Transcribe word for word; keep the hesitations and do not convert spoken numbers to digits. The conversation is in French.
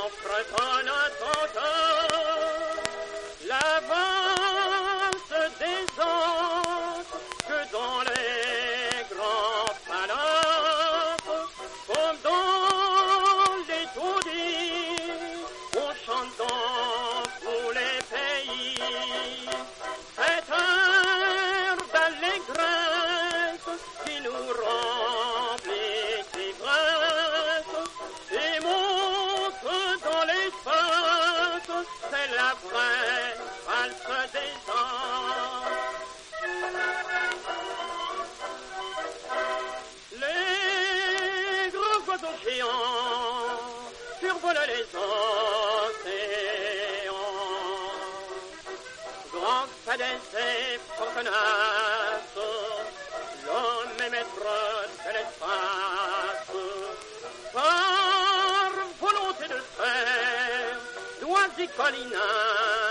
offre ton attente, l'avance des anges que dans les grands palaces, comme dans les taudis, on chante dans tous les pays. Cette heure d'allégresse qui nous remplit d'ivresse et monte dans l'espace, c'est la vraie valse des anges. Les grands oiseaux géants survolent les océans, grands fadets et fortenaces, l'homme est maître de l'espace. Par volonté de faire, d'oies et collines,